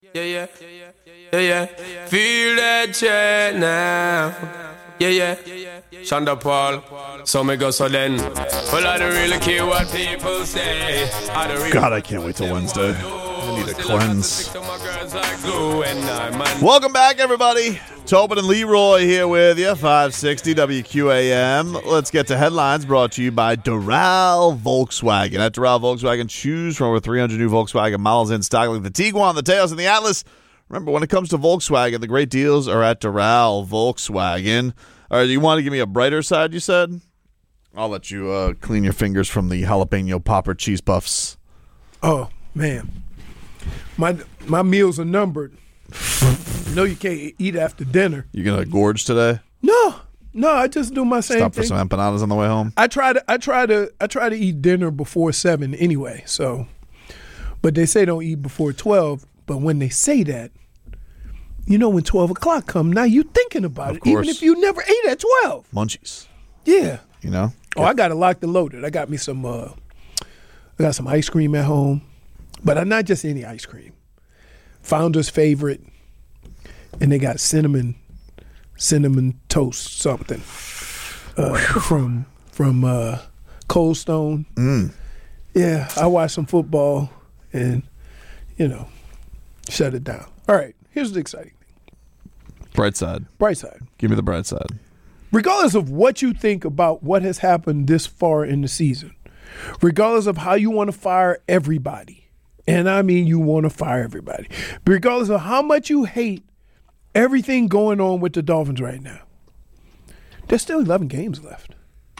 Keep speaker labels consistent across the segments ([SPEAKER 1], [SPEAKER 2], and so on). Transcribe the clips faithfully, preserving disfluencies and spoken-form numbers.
[SPEAKER 1] Yeah, yeah, yeah, yeah. Feel that chat now. Yeah, yeah. Shonda Paul. So me go so then. Well, I don't really care what people say. I don't really
[SPEAKER 2] God, I can't wait till Wednesday. I need a cleanse.
[SPEAKER 1] Welcome.
[SPEAKER 2] Welcome back, everybody. Tobin and Leroy here with you, five sixty W Q A M. Let's get to headlines brought to you by Doral Volkswagen. At Doral Volkswagen, choose from over three hundred new Volkswagen models in stock, like the Tiguan, the Taos, and the Atlas. Remember, when it comes to Volkswagen, the great deals are at Doral Volkswagen. All right, you want to give me a brighter side, you said? I'll let you uh, clean your fingers from the jalapeno popper cheese puffs.
[SPEAKER 3] Oh, man. My my meals are numbered. No, you can't eat after dinner.
[SPEAKER 2] You gonna gorge today?
[SPEAKER 3] No, no, I just do my same
[SPEAKER 2] Stop for
[SPEAKER 3] thing.
[SPEAKER 2] some empanadas on the way home?
[SPEAKER 3] I try to, I try to, I try to eat dinner before seven anyway. So, but they say don't eat before twelve. But when they say that, you know, when twelve o'clock come, now you thinking about
[SPEAKER 2] Of
[SPEAKER 3] it,
[SPEAKER 2] course.
[SPEAKER 3] even if you never ate at twelve.
[SPEAKER 2] Munchies,
[SPEAKER 3] Yeah.
[SPEAKER 2] you know?
[SPEAKER 3] Oh, I got it locked and loaded. I got me some. Uh, I got some ice cream at home, but not just any ice cream. Founder's favorite, and they got cinnamon, cinnamon toast something uh, from from uh, Cold Stone.
[SPEAKER 2] Mm.
[SPEAKER 3] Yeah, I watched some football, and you know, shut it down. All right, here's the exciting thing.
[SPEAKER 2] Bright side.
[SPEAKER 3] Bright side.
[SPEAKER 2] Give me the bright side.
[SPEAKER 3] Regardless of what you think about what has happened this far in the season, regardless of how you want to fire everybody, and I mean you want to fire everybody, regardless of how much you hate everything going on with the Dolphins right now, there's still eleven games left.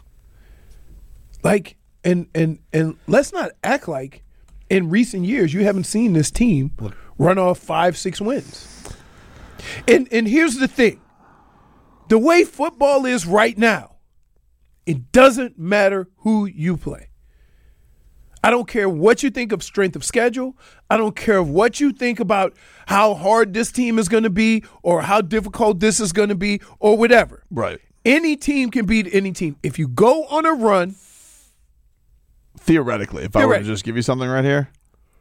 [SPEAKER 3] Like, and and and let's not act like in recent years you haven't seen this team run off five, six wins. And and here's the thing. The way football is right now, it doesn't matter who you play. I don't care what you think of strength of schedule. I don't care what you think about how hard this team is going to be or how difficult this is going to be or whatever.
[SPEAKER 2] Right.
[SPEAKER 3] Any team can beat any team. If you go on a run.
[SPEAKER 2] Theoretically, if I were to
[SPEAKER 3] Theoretically.
[SPEAKER 2] just give you something right here.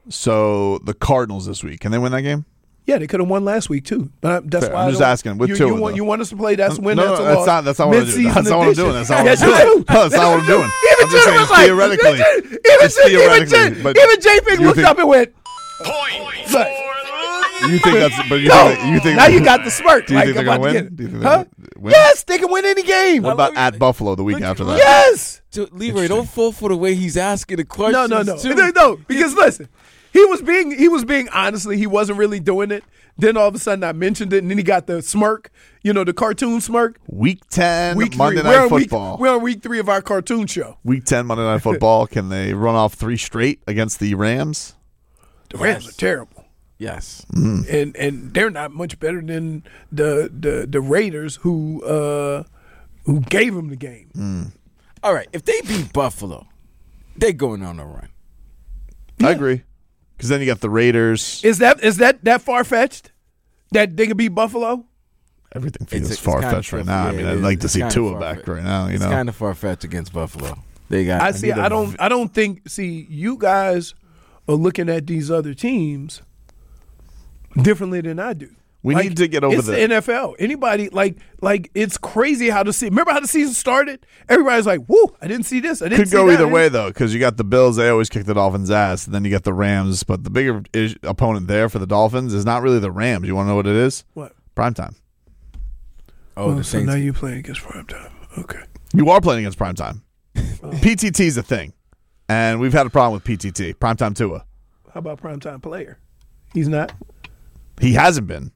[SPEAKER 2] So the Cardinals this week, can they win that game?
[SPEAKER 3] Yeah, they could have won last week too. But that's
[SPEAKER 2] Fair.
[SPEAKER 3] why
[SPEAKER 2] I'm
[SPEAKER 3] I
[SPEAKER 2] just
[SPEAKER 3] don't-
[SPEAKER 2] asking, with
[SPEAKER 3] you,
[SPEAKER 2] two
[SPEAKER 3] you
[SPEAKER 2] of
[SPEAKER 3] want
[SPEAKER 2] them.
[SPEAKER 3] you want us to play that's a win,
[SPEAKER 2] no,
[SPEAKER 3] that's a
[SPEAKER 2] no, that's
[SPEAKER 3] loss.
[SPEAKER 2] not. That's not what I'm doing.
[SPEAKER 3] Mid-season
[SPEAKER 2] That's not what I'm doing.
[SPEAKER 3] edition.
[SPEAKER 2] That's not what
[SPEAKER 3] Yes,
[SPEAKER 2] I'm
[SPEAKER 3] you
[SPEAKER 2] doing.
[SPEAKER 3] do.
[SPEAKER 2] No, that's not what I'm doing.
[SPEAKER 3] Even
[SPEAKER 2] I'm just
[SPEAKER 3] Jay
[SPEAKER 2] saying
[SPEAKER 3] was like-
[SPEAKER 2] theoretically.
[SPEAKER 3] Even
[SPEAKER 2] It's
[SPEAKER 3] Jay, even
[SPEAKER 2] theoretically,
[SPEAKER 3] Jay,
[SPEAKER 2] but
[SPEAKER 3] even J P
[SPEAKER 2] you
[SPEAKER 3] looked
[SPEAKER 2] think-
[SPEAKER 3] up and went,
[SPEAKER 1] Point
[SPEAKER 3] Look.
[SPEAKER 2] You think that's? But you
[SPEAKER 3] "No."
[SPEAKER 2] think, you think
[SPEAKER 3] now you got the smirk.
[SPEAKER 2] Do you
[SPEAKER 3] like
[SPEAKER 2] think they're
[SPEAKER 3] about
[SPEAKER 2] gonna
[SPEAKER 3] to
[SPEAKER 2] win?
[SPEAKER 3] get it.
[SPEAKER 2] Do you think
[SPEAKER 3] Huh?
[SPEAKER 2] they're gonna win?
[SPEAKER 3] Yes, they can win any game.
[SPEAKER 2] What about at Buffalo the week
[SPEAKER 4] Look-
[SPEAKER 2] after that?
[SPEAKER 4] look-
[SPEAKER 3] Yes.
[SPEAKER 4] Dude, Leroy, don't fall for the way he's asking the
[SPEAKER 3] No,
[SPEAKER 4] questions.
[SPEAKER 3] no, no,
[SPEAKER 4] too.
[SPEAKER 3] no, no. Because listen, he was being, he was being honestly, he wasn't really doing it. Then all of a sudden, I mentioned it, and then he got the smirk. You know, the cartoon smirk.
[SPEAKER 2] Week ten
[SPEAKER 3] Week
[SPEAKER 2] Monday
[SPEAKER 3] three. We're
[SPEAKER 2] Night
[SPEAKER 3] on
[SPEAKER 2] Football.
[SPEAKER 3] Week, we're on week three of our cartoon show.
[SPEAKER 2] Week ten Monday Night Football. Can they run off three straight against the Rams?
[SPEAKER 3] The Rams are terrible.
[SPEAKER 4] Yes.
[SPEAKER 3] and and they're not much better than the the, the Raiders who uh, who gave them the game.
[SPEAKER 4] All right. If they beat Buffalo, they're going on a run.
[SPEAKER 2] I agree. Because then you got the Raiders.
[SPEAKER 3] Is that is that that far fetched that they could beat Buffalo?
[SPEAKER 2] Everything
[SPEAKER 4] It's-
[SPEAKER 2] feels
[SPEAKER 4] it's
[SPEAKER 2] far
[SPEAKER 4] kinda
[SPEAKER 2] fetched right
[SPEAKER 4] far-
[SPEAKER 2] now. I
[SPEAKER 4] yeah,
[SPEAKER 2] mean,
[SPEAKER 4] it
[SPEAKER 2] I'd
[SPEAKER 4] is.
[SPEAKER 2] like to
[SPEAKER 4] It's
[SPEAKER 2] see
[SPEAKER 4] kinda
[SPEAKER 2] Tua
[SPEAKER 4] far-fetched.
[SPEAKER 2] back right now. You
[SPEAKER 4] It's
[SPEAKER 2] know,
[SPEAKER 4] kind of far fetched against Buffalo. They got.
[SPEAKER 3] I see.
[SPEAKER 4] need a-
[SPEAKER 3] I don't. I don't think. See, you guys are looking at these other teams differently than I do.
[SPEAKER 2] We
[SPEAKER 3] Like,
[SPEAKER 2] need to get over
[SPEAKER 3] it's
[SPEAKER 2] the-
[SPEAKER 3] the N F L. Anybody like like it's crazy how the season. Remember how the season started? Everybody's like, "Woo! I didn't see this. I didn't
[SPEAKER 2] could
[SPEAKER 3] see
[SPEAKER 2] go
[SPEAKER 3] that."
[SPEAKER 2] either
[SPEAKER 3] I
[SPEAKER 2] way
[SPEAKER 3] didn't-"
[SPEAKER 2] though, because you got the Bills. They always kick the Dolphins' ass, and then you got the Rams. But the bigger is- opponent there for the Dolphins is not really the Rams. You want to know what it is?
[SPEAKER 3] What?
[SPEAKER 2] Primetime.
[SPEAKER 4] Oh,
[SPEAKER 3] Oh,
[SPEAKER 4] the
[SPEAKER 3] so
[SPEAKER 4] Saints.
[SPEAKER 3] now you playing against primetime. Okay.
[SPEAKER 2] You are playing against primetime. P T T is a thing, and we've had a problem with P T T. Primetime Tua.
[SPEAKER 3] How about primetime player? He's not.
[SPEAKER 2] He hasn't been.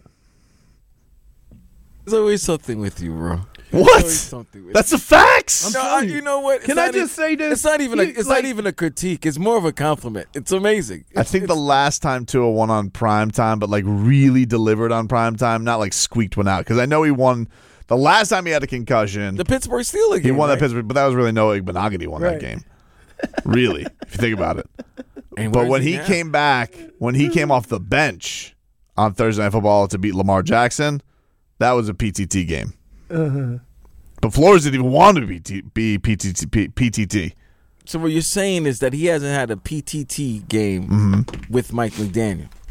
[SPEAKER 4] There's always something with you, bro. There's
[SPEAKER 2] What?
[SPEAKER 4] always something with
[SPEAKER 2] That's the facts.
[SPEAKER 4] No,
[SPEAKER 3] telling
[SPEAKER 4] you.
[SPEAKER 3] you.
[SPEAKER 4] know what? It's
[SPEAKER 3] Can I
[SPEAKER 4] not
[SPEAKER 3] just
[SPEAKER 4] e-
[SPEAKER 3] say this?
[SPEAKER 4] It's not even. A,
[SPEAKER 3] He-
[SPEAKER 4] it's
[SPEAKER 3] like-
[SPEAKER 4] not even a critique. It's more of a compliment. It's amazing.
[SPEAKER 2] I
[SPEAKER 4] It's-
[SPEAKER 2] think the
[SPEAKER 4] it's-
[SPEAKER 2] last time Tua won on primetime, but like really delivered on primetime, not like squeaked one out. Because I know he won the last time he had a concussion.
[SPEAKER 4] the Pittsburgh Steelers
[SPEAKER 2] He
[SPEAKER 4] game.
[SPEAKER 2] won
[SPEAKER 4] right?
[SPEAKER 2] that Pittsburgh, but that was really no Igbenogany won
[SPEAKER 3] Right.
[SPEAKER 2] that game. Really, if you think about it.
[SPEAKER 4] And
[SPEAKER 2] But
[SPEAKER 4] where's
[SPEAKER 2] when he
[SPEAKER 4] now?
[SPEAKER 2] came back, when he came off the bench on Thursday Night Football to beat Lamar Jackson, that was a P T T game.
[SPEAKER 3] Uh-huh.
[SPEAKER 2] But Flores didn't even want to be, T- be P T T, P- P T T.
[SPEAKER 4] So what you're saying is that he hasn't had a P T T game
[SPEAKER 2] Mm-hmm.
[SPEAKER 4] with Mike McDaniel.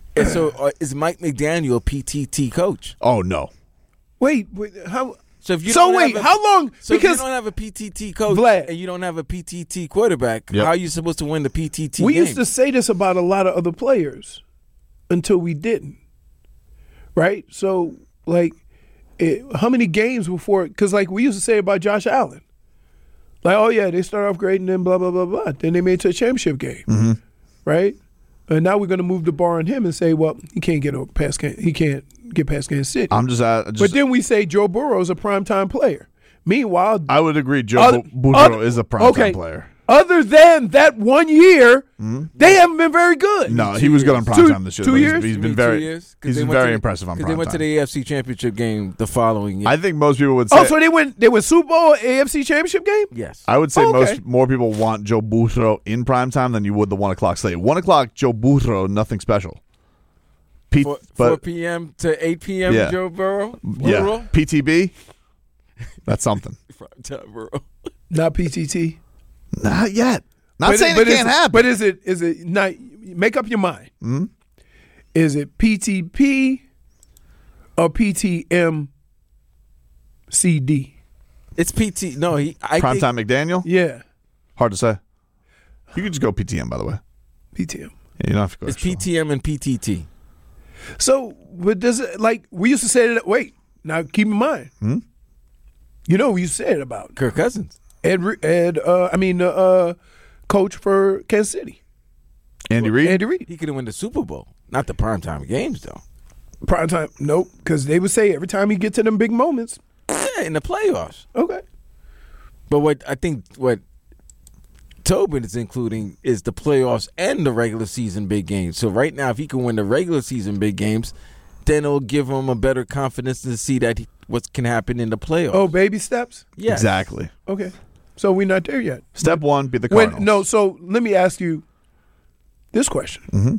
[SPEAKER 4] And so uh, is Mike McDaniel a P T T coach?
[SPEAKER 2] Oh no.
[SPEAKER 3] Wait, wait, how?
[SPEAKER 4] So if you
[SPEAKER 3] So
[SPEAKER 4] don't
[SPEAKER 3] wait,
[SPEAKER 4] have a,
[SPEAKER 3] how long?
[SPEAKER 4] So
[SPEAKER 3] because
[SPEAKER 4] if you don't have a P T T coach
[SPEAKER 3] Vlad.
[SPEAKER 4] and you don't have a P T T quarterback,
[SPEAKER 2] Yep.
[SPEAKER 4] how are you supposed to win the P T T
[SPEAKER 3] we
[SPEAKER 4] game?
[SPEAKER 3] used to say this about a lot of other players until we didn't. Right? So, like, it, how many games before? Because, like, we used to say about Josh Allen. Like, oh, yeah, they start off great and then blah, blah, blah, blah. Then they made it to a championship game.
[SPEAKER 2] Mm-hmm.
[SPEAKER 3] Right? And now we're going to move the bar on him and say, well, he can't get over past, he can't get past Kansas City.
[SPEAKER 2] I'm just, uh, just
[SPEAKER 3] but then we say Joe Burrow is a primetime player. Meanwhile,
[SPEAKER 2] I would agree. Joe
[SPEAKER 3] Other-
[SPEAKER 2] Bu- Burrow
[SPEAKER 3] other-
[SPEAKER 2] is a primetime
[SPEAKER 3] okay.
[SPEAKER 2] player.
[SPEAKER 3] other than that one year, they haven't been very good.
[SPEAKER 2] No, he was good on
[SPEAKER 3] Two-
[SPEAKER 2] primetime this year.
[SPEAKER 3] two
[SPEAKER 2] but he's-
[SPEAKER 3] years?
[SPEAKER 2] He's
[SPEAKER 4] You
[SPEAKER 2] been
[SPEAKER 4] mean
[SPEAKER 2] very,
[SPEAKER 4] two years? 'Cause
[SPEAKER 2] he's
[SPEAKER 4] they
[SPEAKER 2] been
[SPEAKER 4] went to
[SPEAKER 2] very
[SPEAKER 4] the-
[SPEAKER 2] impressive on
[SPEAKER 4] Because they went to
[SPEAKER 2] primetime.
[SPEAKER 4] the A F C Championship game the following year.
[SPEAKER 2] I think most people would say.
[SPEAKER 3] Oh, so they went they went Super Bowl, A F C Championship game?
[SPEAKER 4] yes.
[SPEAKER 2] I would say
[SPEAKER 3] Oh, okay.
[SPEAKER 2] most more people want Joe Burrow in primetime than you would the one o'clock slate. One o'clock, Joe Burrow, nothing special. P-
[SPEAKER 4] four,
[SPEAKER 2] but
[SPEAKER 4] four p.m. to eight p.m.
[SPEAKER 2] Yeah.
[SPEAKER 4] Joe Burrow.
[SPEAKER 2] yeah,
[SPEAKER 4] Burrow?
[SPEAKER 2] P T B, that's something.
[SPEAKER 4] Primetime Burrow.
[SPEAKER 3] Not P T T.
[SPEAKER 2] Not yet. Not
[SPEAKER 3] But
[SPEAKER 2] saying
[SPEAKER 3] but
[SPEAKER 2] it
[SPEAKER 3] is
[SPEAKER 2] can't happen.
[SPEAKER 3] But is it is it not? Make up your mind.
[SPEAKER 2] Hmm?
[SPEAKER 3] Is it P T P or P T M C D?
[SPEAKER 4] It's P T. No, he. I think,
[SPEAKER 2] Primetime McDaniel?
[SPEAKER 3] Yeah,
[SPEAKER 2] Hard to say. You could just go P T M, by the way.
[SPEAKER 3] P T M.
[SPEAKER 2] Yeah, you don't have to go.
[SPEAKER 4] it's
[SPEAKER 2] extra.
[SPEAKER 4] P T M and P T T.
[SPEAKER 3] So, but does it like we used to say that? Wait, now keep in mind.
[SPEAKER 2] Hmm?
[SPEAKER 3] You know, we used to say it about
[SPEAKER 4] Kirk Cousins.
[SPEAKER 3] Ed. Re- Ed. Uh, I mean, uh, uh, coach for Kansas City,
[SPEAKER 2] Andy Reid?
[SPEAKER 3] Andy Reid.
[SPEAKER 4] He could have won the Super Bowl, not the primetime games though.
[SPEAKER 3] Prime time, nope. Because they would say every time you get to them big moments,
[SPEAKER 4] Yeah, in the playoffs.
[SPEAKER 3] okay.
[SPEAKER 4] But what I think what Tobin is including is the playoffs and the regular season big games. So right now, if he can win the regular season big games, then it'll give him a better confidence to see that he, what can happen in the playoffs.
[SPEAKER 3] Oh, baby steps.
[SPEAKER 4] yes.
[SPEAKER 2] Exactly.
[SPEAKER 3] Okay, so we're not there yet.
[SPEAKER 2] Step one, beat the Cardinals.
[SPEAKER 3] When, no, so let me ask you this question:
[SPEAKER 2] Mm-hmm.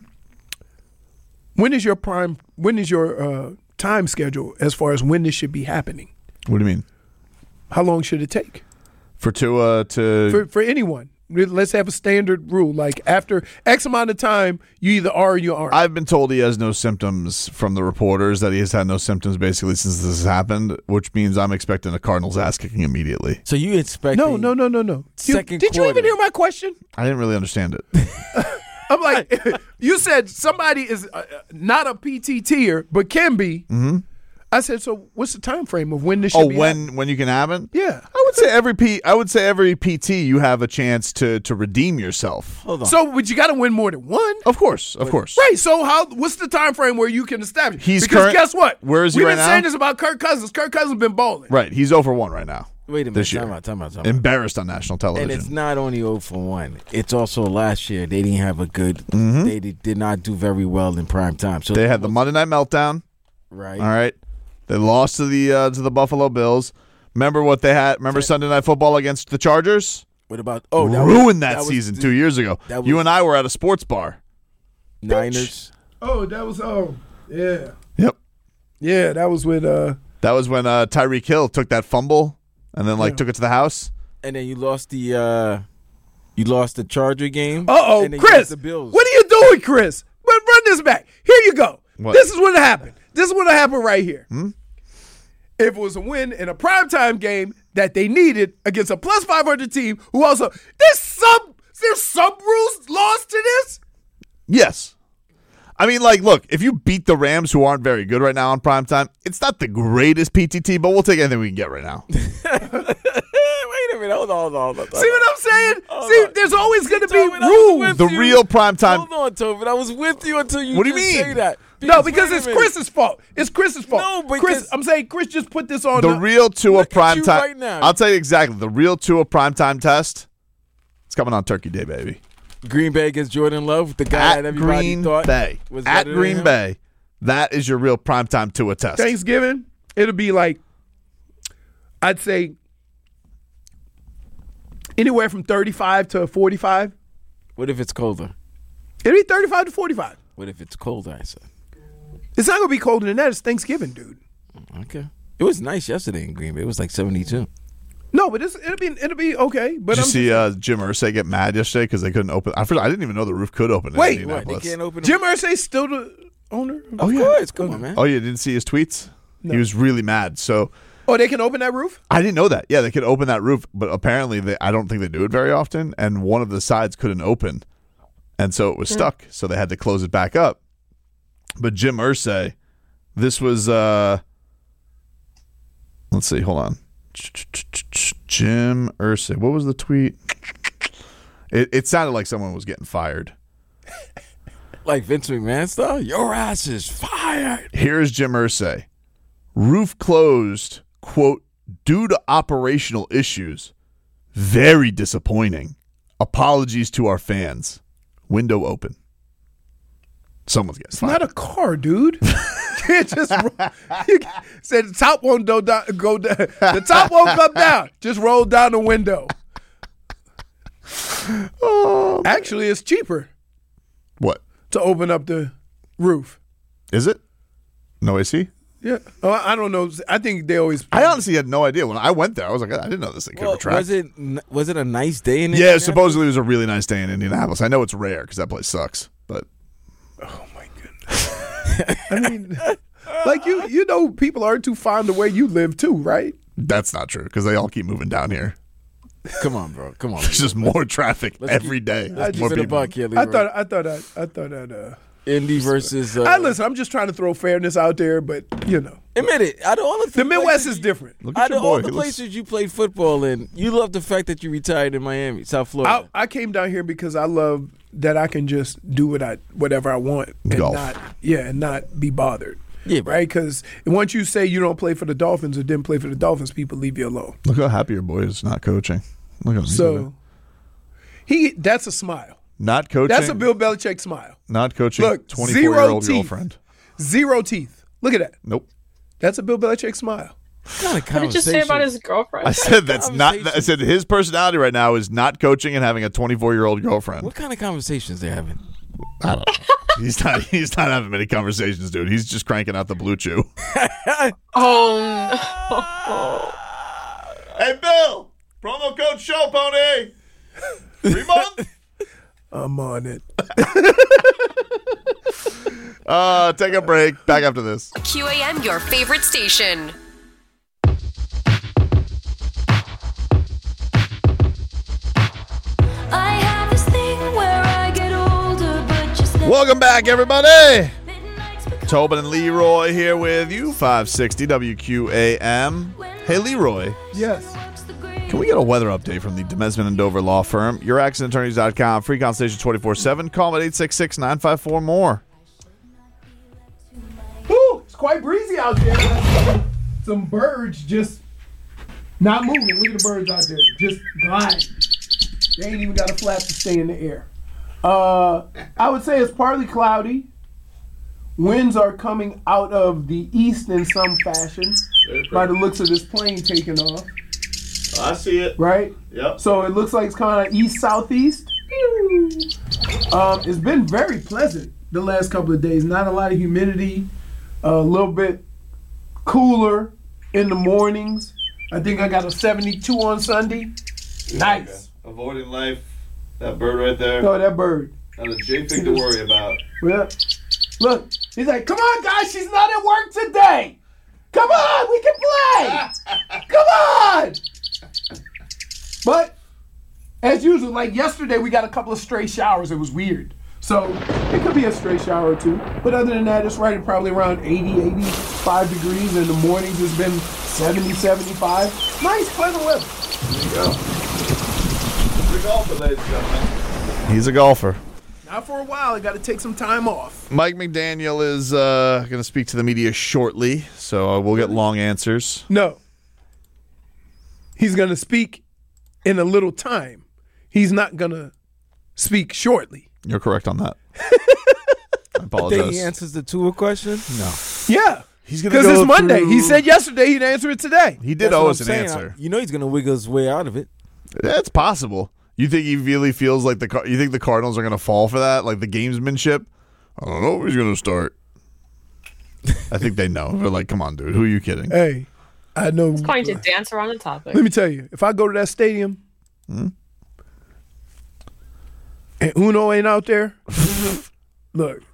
[SPEAKER 3] When is your prime? When is your uh, time schedule as far as when this should be happening?
[SPEAKER 2] What do you mean?
[SPEAKER 3] How long should it take
[SPEAKER 2] For Tua to
[SPEAKER 3] for for anyone? Let's have a standard rule. Like after X amount of time, you either are or you aren't.
[SPEAKER 2] I've been told he has no symptoms from the reporters, that he has had no symptoms basically since this has happened, which means I'm expecting a Cardinals ass kicking immediately.
[SPEAKER 4] So you expect
[SPEAKER 3] no, no, no, no, no. You-
[SPEAKER 4] Second
[SPEAKER 3] did you
[SPEAKER 4] quarter.
[SPEAKER 3] even hear my question?
[SPEAKER 2] I didn't really understand it.
[SPEAKER 3] I'm like, you said somebody is uh, not a P T tier, but can be. Mm-hmm. I said, so what's the time frame of when this should
[SPEAKER 2] oh,
[SPEAKER 3] be
[SPEAKER 2] when
[SPEAKER 3] happening?
[SPEAKER 2] when you can happen?
[SPEAKER 3] Yeah.
[SPEAKER 2] I would say every P. I would say every P T you have a chance to to redeem yourself.
[SPEAKER 4] Hold on.
[SPEAKER 3] So, but you got to win more than one.
[SPEAKER 2] Of course, of course.
[SPEAKER 3] Right. So how? What's the time frame where you can establish?
[SPEAKER 2] He's
[SPEAKER 3] because
[SPEAKER 2] current-
[SPEAKER 3] guess what?
[SPEAKER 2] where is he
[SPEAKER 3] We've
[SPEAKER 2] right
[SPEAKER 3] been
[SPEAKER 2] now?
[SPEAKER 3] saying this about Kirk Cousins. Kirk Cousins been balling.
[SPEAKER 2] Right, he's zero for one right now.
[SPEAKER 4] Wait a minute.
[SPEAKER 2] This year.
[SPEAKER 4] Time out, time out, time out.
[SPEAKER 2] Embarrassed on national
[SPEAKER 4] And
[SPEAKER 2] television.
[SPEAKER 4] it's not only zero for one. It's also last year they didn't have a good.
[SPEAKER 2] Mm-hmm.
[SPEAKER 4] They did, did not do very well in prime time. So
[SPEAKER 2] They had the Monday Night Meltdown.
[SPEAKER 4] right.
[SPEAKER 2] All right, they lost to the uh, to the Buffalo Bills. Remember what they had? Remember Sunday Night Football against the Chargers?
[SPEAKER 4] What about oh that
[SPEAKER 2] Ruined
[SPEAKER 4] was,
[SPEAKER 2] that,
[SPEAKER 4] was
[SPEAKER 2] season
[SPEAKER 4] the
[SPEAKER 2] two years ago.
[SPEAKER 4] that
[SPEAKER 2] You
[SPEAKER 4] was-
[SPEAKER 2] and I were at a sports bar.
[SPEAKER 4] Niners.
[SPEAKER 3] Oh, that was oh yeah
[SPEAKER 2] Yep.
[SPEAKER 3] yeah that was with uh
[SPEAKER 2] That was when uh, Tyreek Hill took that fumble and then like
[SPEAKER 3] Yeah.
[SPEAKER 2] took it to the house.
[SPEAKER 4] And then you lost the uh you lost the Charger game.
[SPEAKER 3] uh oh
[SPEAKER 4] and then you
[SPEAKER 3] Chris.
[SPEAKER 4] lost the Bills.
[SPEAKER 3] What are you doing, Chris? But run this back. Here you go.
[SPEAKER 2] What?
[SPEAKER 3] This is what happened. This is what happened right here.
[SPEAKER 2] Hmm?
[SPEAKER 3] If it was a win in a primetime game that they needed against a plus five hundred team who also there's some there's some rules laws to this.
[SPEAKER 2] Yes. I mean, like, look, if you beat the Rams, who aren't very good right now on primetime, it's not the greatest P T T, but we'll take anything we can get right now.
[SPEAKER 4] Wait a minute, hold on, hold on, hold on.
[SPEAKER 3] See what I'm saying?
[SPEAKER 4] Hold
[SPEAKER 3] See,
[SPEAKER 4] on.
[SPEAKER 3] there's always going to be
[SPEAKER 4] Tobin, I was
[SPEAKER 3] rules.
[SPEAKER 4] with
[SPEAKER 2] The
[SPEAKER 4] you.
[SPEAKER 2] real primetime.
[SPEAKER 4] Hold on, Tobin. I was with you until you
[SPEAKER 2] What do you
[SPEAKER 4] just
[SPEAKER 2] mean?
[SPEAKER 4] say that.
[SPEAKER 3] No, because
[SPEAKER 4] wait a
[SPEAKER 3] it's
[SPEAKER 4] minute.
[SPEAKER 3] Chris's fault. It's Chris's fault.
[SPEAKER 4] No, because-
[SPEAKER 3] Chris, I'm saying Chris just put this on
[SPEAKER 2] The
[SPEAKER 3] the,
[SPEAKER 2] real Tua
[SPEAKER 4] Look at you
[SPEAKER 2] primetime.
[SPEAKER 4] right now.
[SPEAKER 2] I'll tell you exactly. The real Tua primetime test. It's coming on Turkey Day, baby.
[SPEAKER 4] Green Bay against Jordan Love, the guy
[SPEAKER 2] At
[SPEAKER 4] that everybody
[SPEAKER 2] Green
[SPEAKER 4] thought
[SPEAKER 2] Bay.
[SPEAKER 4] was
[SPEAKER 2] At
[SPEAKER 4] better than
[SPEAKER 2] Green
[SPEAKER 4] him.
[SPEAKER 2] Bay. That is your real primetime Tua test.
[SPEAKER 3] Thanksgiving. It'll be like, I'd say, anywhere from thirty-five to forty-five.
[SPEAKER 4] What if it's colder?
[SPEAKER 3] It'll be thirty-five to forty-five.
[SPEAKER 4] What if it's colder? I said.
[SPEAKER 3] It's not going to be colder than that. It's Thanksgiving, dude.
[SPEAKER 4] Okay. It was nice yesterday in Green Bay. It was like seventy-two.
[SPEAKER 3] No, but it's, it'll be it'll be okay. But
[SPEAKER 2] Did you
[SPEAKER 3] I'm
[SPEAKER 2] see uh, Jim Irsay get mad yesterday because they couldn't open? I, first, I didn't even know the roof could open.
[SPEAKER 3] Wait,
[SPEAKER 2] in
[SPEAKER 4] What? They
[SPEAKER 2] Indianapolis.
[SPEAKER 4] can't open.
[SPEAKER 3] Jim Irsay's still the owner?
[SPEAKER 2] Oh,
[SPEAKER 4] Of
[SPEAKER 2] yeah.
[SPEAKER 4] course, come on, man.
[SPEAKER 2] Oh, you didn't see his tweets?
[SPEAKER 3] No.
[SPEAKER 2] He was really mad. So
[SPEAKER 3] Oh, they can open that roof?
[SPEAKER 2] I didn't know that. Yeah, they could open that roof, but apparently they, I don't think they do it very often. And one of the sides couldn't open, and so it was stuck. So they had to close it back up. But Jim Irsay, this was. Uh, let's see. Hold on. Jim Irsay. What was the tweet? It, it sounded like someone was getting fired.
[SPEAKER 4] Like Vince McMahon style? Your ass is fired.
[SPEAKER 2] Here's Jim Irsay. Roof closed, quote, due to operational issues. Very disappointing. Apologies to our fans. Window open. Someone's getting
[SPEAKER 3] It's
[SPEAKER 2] fired.
[SPEAKER 3] not a car, dude. You just you said the top won't go down. Go down. The top won't come down. Just roll down the window.
[SPEAKER 2] Oh,
[SPEAKER 3] Actually, it's cheaper
[SPEAKER 2] what?
[SPEAKER 3] to open up the roof.
[SPEAKER 2] Is it? No A C?
[SPEAKER 3] Yeah. Oh, I don't know. I think they always.
[SPEAKER 2] I honestly had no idea. When I went there, I was like, I didn't know this thing could
[SPEAKER 4] Well,
[SPEAKER 2] retract.
[SPEAKER 4] was it was it a nice day in
[SPEAKER 2] yeah,
[SPEAKER 4] Indianapolis?
[SPEAKER 2] supposedly it was a really nice day in Indianapolis. I know it's rare because that place sucks, but
[SPEAKER 3] Oh my goodness. I mean, like you, you know, people aren't too fond of where you live too, right?
[SPEAKER 2] that's not true because they all keep moving down here.
[SPEAKER 4] Come on, bro. Come on.
[SPEAKER 2] There's just more traffic
[SPEAKER 4] Let's
[SPEAKER 2] every
[SPEAKER 4] keep-
[SPEAKER 2] day.
[SPEAKER 4] Let's
[SPEAKER 2] more
[SPEAKER 4] keep it a
[SPEAKER 2] people.
[SPEAKER 4] buck here,
[SPEAKER 3] I
[SPEAKER 4] Leroy.
[SPEAKER 3] thought, I thought, I, I thought that. Uh,
[SPEAKER 4] Indy versus. Uh,
[SPEAKER 3] I listen. I'm just trying to throw fairness out there, but you know,
[SPEAKER 4] Admit it. Out of all the,
[SPEAKER 3] the Midwest
[SPEAKER 4] places,
[SPEAKER 3] is different.
[SPEAKER 2] Look at
[SPEAKER 4] Out
[SPEAKER 2] your
[SPEAKER 4] of all
[SPEAKER 2] boy.
[SPEAKER 4] the
[SPEAKER 2] He looks-
[SPEAKER 4] places you played football in, you love the fact that you retired in Miami, South
[SPEAKER 3] I,
[SPEAKER 4] Florida.
[SPEAKER 3] I came down here because I love that I can just do what I whatever I want and
[SPEAKER 2] Golf.
[SPEAKER 3] not yeah and not be bothered.
[SPEAKER 4] Yeah,
[SPEAKER 3] right. Because once you say you don't play for the Dolphins or didn't play for the Dolphins, people leave you alone.
[SPEAKER 2] Look how happy your boy is not coaching. Look at him.
[SPEAKER 3] So he that's a smile.
[SPEAKER 2] not coaching.
[SPEAKER 3] That's a Bill Belichick smile.
[SPEAKER 2] Not coaching.
[SPEAKER 3] Look,
[SPEAKER 2] twenty-four-year-old
[SPEAKER 3] zero teeth.
[SPEAKER 2] girlfriend.
[SPEAKER 3] Zero teeth. Look at that.
[SPEAKER 2] Nope.
[SPEAKER 3] That's a Bill Belichick smile.
[SPEAKER 4] What kind of
[SPEAKER 5] What did you say about
[SPEAKER 4] conversation?
[SPEAKER 5] his girlfriend?
[SPEAKER 2] I said that's not.
[SPEAKER 4] Conversation.
[SPEAKER 2] I said his personality right now is not coaching and having a twenty-four-year-old girlfriend.
[SPEAKER 4] What kind of conversations they having?
[SPEAKER 2] I don't know. He's not. He's not having many conversations, dude. He's just cranking out the blue chew.
[SPEAKER 5] Oh
[SPEAKER 2] Hey, Bill! Promo code Show Pony. Three months.
[SPEAKER 3] I'm on it.
[SPEAKER 2] Uh, take a break. Back after this.
[SPEAKER 6] Q A M, your favorite station.
[SPEAKER 7] I have this thing where I get older, but just never
[SPEAKER 2] Welcome back, everybody.
[SPEAKER 7] midnights become
[SPEAKER 2] Tobin and Leroy here with you. five sixty W Q A M. Hey, Leroy.
[SPEAKER 3] Yes.
[SPEAKER 7] the grave.
[SPEAKER 2] Can we get a weather update from the Demesman and Dover Law Firm? your accident attorneys dot com. Free consultation twenty-four seven. Call them at eight six six, nine five four, more.
[SPEAKER 3] Ooh, it's quite breezy out there. Some birds just not moving. Look at the birds out there. Just gliding. They ain't even got a flap to stay in the air. Uh, I would say it's partly cloudy. Winds are coming out of the east in some fashion by the looks of this plane taking off,
[SPEAKER 2] I see it.
[SPEAKER 3] right?
[SPEAKER 2] Yep.
[SPEAKER 3] So it looks like it's kind of east-southeast. Um, it's been very pleasant the last couple of days. Not a lot of humidity. A little bit cooler in the mornings. I think I got a seventy-two on Sunday. Nice.
[SPEAKER 2] Avoiding life. That bird right there.
[SPEAKER 3] Oh, that bird.
[SPEAKER 2] Not a J thing to worry about.
[SPEAKER 3] Yeah. Look, he's like, come on, guys, she's not at work today. Come on, we can play. Come on. But as usual, like yesterday, we got a couple of stray showers. It was weird. So it could be a stray shower or two. But other than that, it's right at probably around eighty, eighty-five degrees. In the mornings, it's been seventy, seventy-five. Nice, pleasant weather.
[SPEAKER 2] There you go. He's a golfer, ladies and gentlemen. He's a golfer.
[SPEAKER 3] Now for a while, I got to take some time off.
[SPEAKER 2] Mike McDaniel is uh, going to speak to the media shortly, so uh, we'll get long answers.
[SPEAKER 3] No. He's going to speak in a little time. He's not going to speak shortly.
[SPEAKER 2] You're correct on that. I
[SPEAKER 4] Think
[SPEAKER 2] apologize.
[SPEAKER 4] he answers the Tua question? No.
[SPEAKER 3] Yeah.
[SPEAKER 2] He's gonna
[SPEAKER 3] Because
[SPEAKER 2] go
[SPEAKER 3] it's Monday.
[SPEAKER 2] through-
[SPEAKER 3] He said yesterday he'd answer it today.
[SPEAKER 2] He did
[SPEAKER 4] That's
[SPEAKER 2] owe
[SPEAKER 4] what
[SPEAKER 2] us
[SPEAKER 4] I'm
[SPEAKER 2] an
[SPEAKER 4] saying.
[SPEAKER 2] answer.
[SPEAKER 4] I- you know he's going to wiggle his way out of it.
[SPEAKER 2] That's possible. You think he really feels like the Car- you think the Cardinals are going to fall for that, like the gamesmanship? I don't know. He's going to start. I think they know. They're like, come on, dude. Who are you kidding?
[SPEAKER 3] Hey, I know.
[SPEAKER 5] He's going to dance around the topic.
[SPEAKER 3] Let me tell you, if I go to that stadium
[SPEAKER 2] Hmm?
[SPEAKER 3] and Uno ain't out there, look,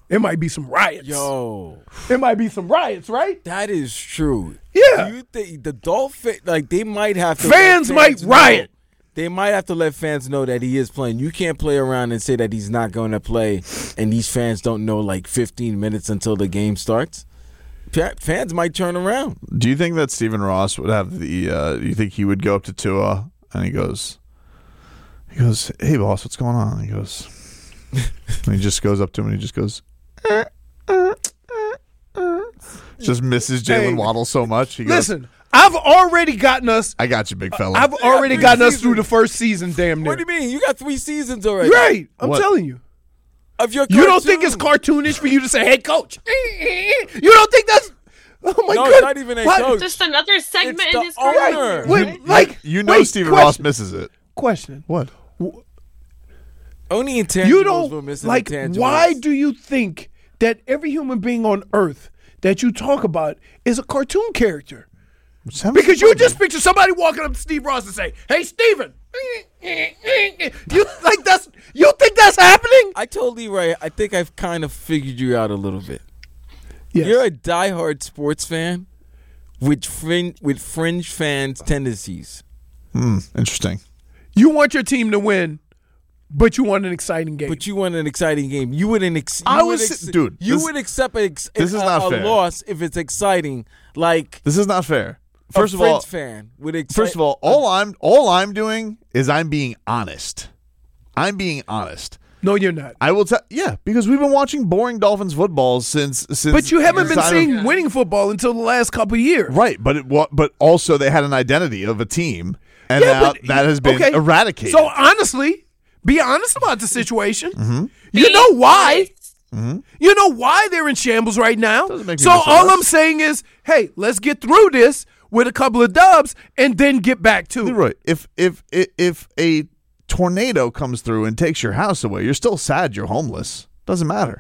[SPEAKER 3] it might be some riots.
[SPEAKER 4] Yo,
[SPEAKER 3] It might be some riots, right?
[SPEAKER 4] that is true.
[SPEAKER 3] Yeah.
[SPEAKER 4] Do you think the Dolphins, like, they might have to
[SPEAKER 3] Fans
[SPEAKER 4] let
[SPEAKER 3] might
[SPEAKER 4] know-
[SPEAKER 3] riot.
[SPEAKER 4] They might have to let fans know that he is playing. You can't play around and say that he's not going to play, and these fans don't know like fifteen minutes until the game starts. Fa- Fans might turn around.
[SPEAKER 2] Do you think that Stephen Ross would have the? Uh, do you think he would go up to Tua and he goes, he goes, "Hey boss, what's going on?" He goes, and he just goes up to him and he just goes, "Eh, eh, eh, eh." Just misses Jalen
[SPEAKER 3] Hey,
[SPEAKER 2] Waddle so much. He goes,
[SPEAKER 3] Listen, I've already gotten us.
[SPEAKER 2] I got you, big fella.
[SPEAKER 3] I've already
[SPEAKER 4] three
[SPEAKER 3] gotten us
[SPEAKER 4] seasons.
[SPEAKER 3] through the first season. Damn near.
[SPEAKER 4] What do you mean? You got three seasons already.
[SPEAKER 3] Right. I'm
[SPEAKER 2] What?
[SPEAKER 3] telling you.
[SPEAKER 4] Of your
[SPEAKER 3] You don't think it's
[SPEAKER 4] cartoon.
[SPEAKER 3] cartoonish for you to say, "Hey, coach"? You don't think that's? Oh my
[SPEAKER 4] No,
[SPEAKER 3] god!
[SPEAKER 4] it's not even a
[SPEAKER 3] What?
[SPEAKER 4] coach.
[SPEAKER 5] Just another segment
[SPEAKER 4] It's
[SPEAKER 5] in
[SPEAKER 4] the
[SPEAKER 5] his career.
[SPEAKER 4] owner.
[SPEAKER 3] Wait, like
[SPEAKER 2] you know,
[SPEAKER 3] wait,
[SPEAKER 2] Stephen
[SPEAKER 3] question,
[SPEAKER 2] Ross misses it.
[SPEAKER 3] Question.
[SPEAKER 2] What?
[SPEAKER 4] Only intangibles
[SPEAKER 3] You
[SPEAKER 4] were
[SPEAKER 3] don't
[SPEAKER 4] missing
[SPEAKER 3] like.
[SPEAKER 4] intangibles.
[SPEAKER 3] Why do you think that every human being on Earth that you talk about is a cartoon character?
[SPEAKER 2] What's happening?
[SPEAKER 3] Because you just picture somebody walking up to Steve Ross and say, "Hey, Steven." You like that's you think that's happening?
[SPEAKER 4] I told Leroy, I think I've kind of figured you out a little bit.
[SPEAKER 3] Yes.
[SPEAKER 4] You're a diehard sports fan with fringe, with fringe fans tendencies.
[SPEAKER 2] Hmm, interesting.
[SPEAKER 3] You want your team to win, but you want an exciting game.
[SPEAKER 4] But you want an exciting game. You wouldn't. Ex-
[SPEAKER 2] I
[SPEAKER 4] you would
[SPEAKER 2] was-
[SPEAKER 4] ex-
[SPEAKER 2] dude,
[SPEAKER 4] You
[SPEAKER 2] this-
[SPEAKER 4] would accept a, ex-
[SPEAKER 2] this is
[SPEAKER 4] a,
[SPEAKER 2] not
[SPEAKER 4] a
[SPEAKER 2] fair.
[SPEAKER 4] loss if it's exciting. Like
[SPEAKER 2] This is not fair. First
[SPEAKER 4] a
[SPEAKER 2] of all,
[SPEAKER 4] French fan would excite.
[SPEAKER 2] First of all, all I'm all I'm doing is I'm being honest. I'm being honest.
[SPEAKER 3] no, you're not.
[SPEAKER 2] I will tell. Yeah, because we've been watching boring Dolphins football since since.
[SPEAKER 3] But you haven't been
[SPEAKER 2] inside of-
[SPEAKER 3] seeing winning football until the last couple of years.
[SPEAKER 2] right. But it wa- but also they had an identity of a team, and
[SPEAKER 3] Yeah,
[SPEAKER 2] now
[SPEAKER 3] but-
[SPEAKER 2] that has been
[SPEAKER 3] okay.
[SPEAKER 2] eradicated.
[SPEAKER 3] So honestly, be honest about the situation.
[SPEAKER 2] Mm-hmm.
[SPEAKER 3] You
[SPEAKER 5] Be
[SPEAKER 3] know why?
[SPEAKER 5] honest.
[SPEAKER 3] You know why they're in shambles right now.
[SPEAKER 2] Doesn't make me
[SPEAKER 3] So
[SPEAKER 2] miss
[SPEAKER 3] all
[SPEAKER 2] us.
[SPEAKER 3] I'm saying is, hey, let's get through this with a couple of dubs and then get back to it.
[SPEAKER 2] Leroy, if if if if a tornado comes through and takes your house away, you're still sad. You're homeless. Doesn't matter.